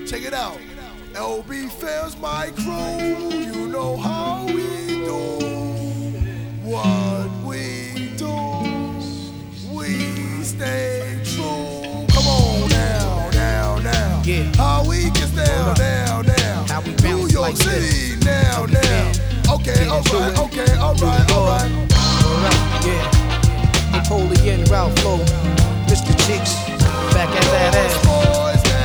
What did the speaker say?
Check it out. LB Films, my crew. You know how we do. What we do. We stay true. Come on now, now, now. Yeah. How we get down, down, down. How we New bounce York like City, this. now, now. Okay, alright, okay, alright, alright. Yeah. Napoleon, Ralph Lowe, Mr. Cheeks, back at that ass.